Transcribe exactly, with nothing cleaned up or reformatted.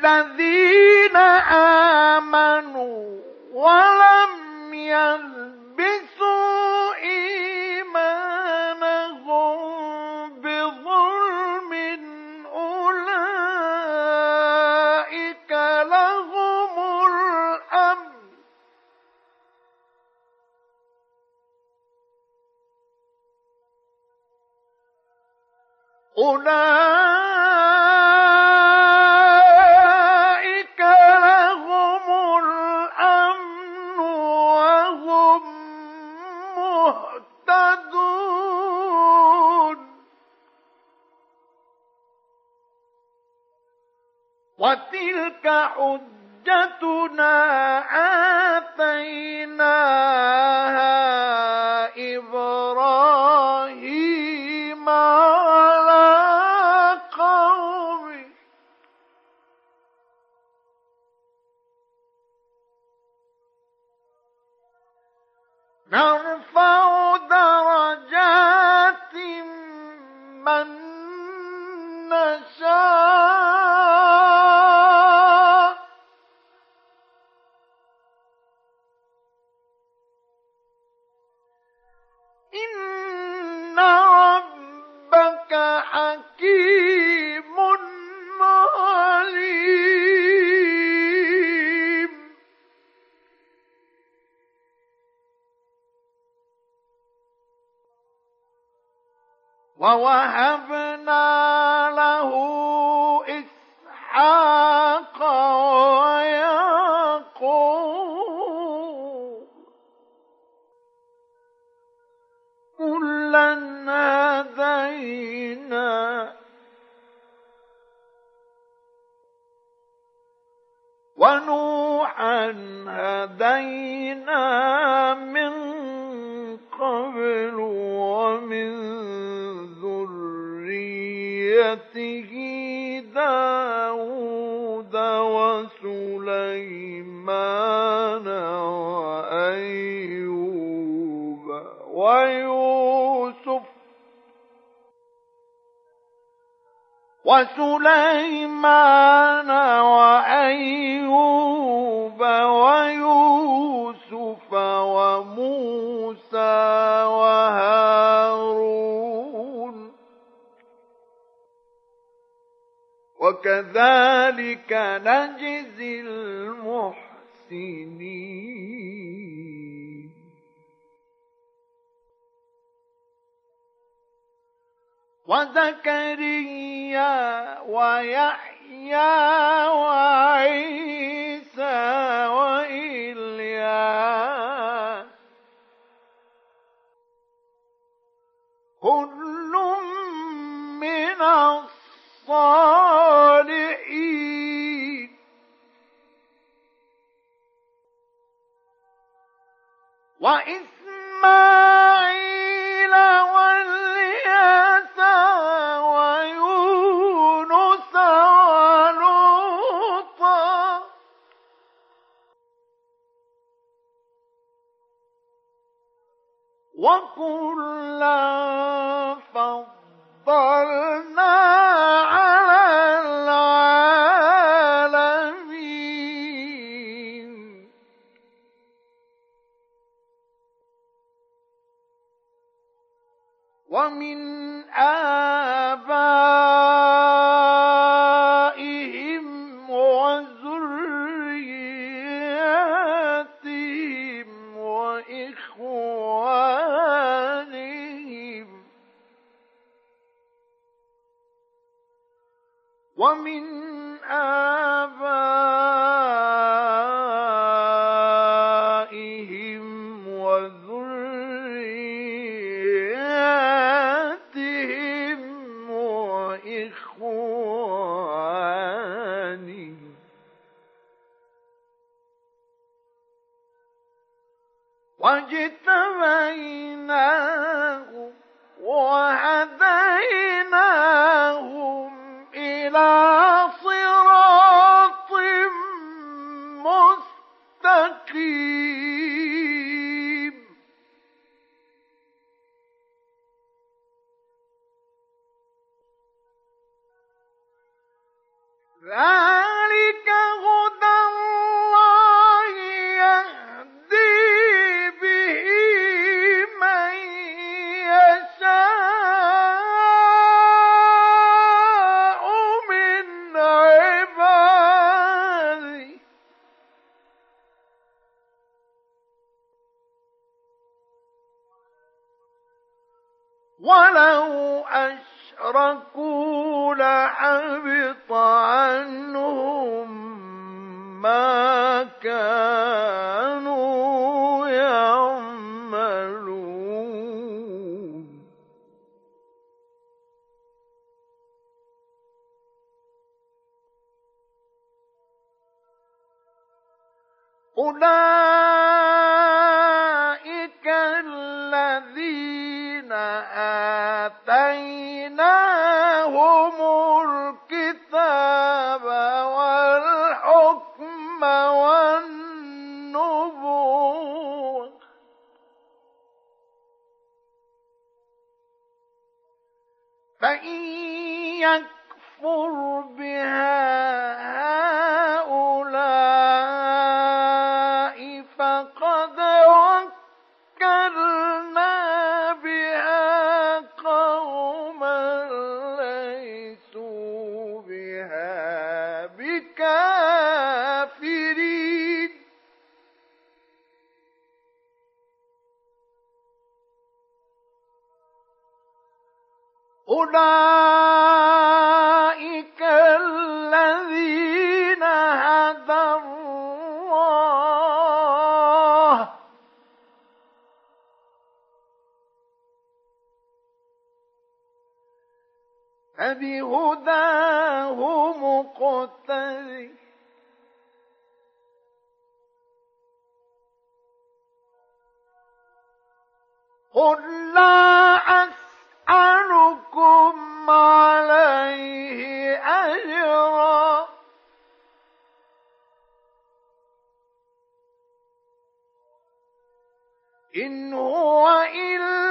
الذين آمنوا ولم يلبسوا إيمانهم بظلم أولئك لهم الأمن أولئك لهم الأمن وهم مهتدون وتلك حجتنا آتيناها إبراهيم على قومه نرفع درجات من نشاء إن ربك حكيم عليم ووهبنا له إسحاق ويعقوب كلا هدينا ونوحا هدينا من قبل ومن ذريته داود وسليمان وأيوب ويوسف وسليمان وأيوب ويوسف وموسى وهارون وكذلك نجزي المحسنين وزكريا ويحيى وعيسى وإلياس كل من الصالحين وإسماعيل واليسع ويونس ولوطا وكلا فضلنا على العالمين ومن آبائهم وذرياتهم وإخوانهم ومن آبائهم وذرياتهم وإخوانهم واجتبيناهم وهديناهم إلى صراط مستقيم ذلك أشركوا لحبط عنهم ما كانوا يعملون أولئك الذين آتيناهم الكتاب والحكم والنبوة فإن يكفر بها هؤلاء فقد وكلنا بها قوما ليسوا بها بكافرين أولئك الذين هدى الله فبهداه مقتدي قل لا أسألكم عليه أجرا إن هو إلا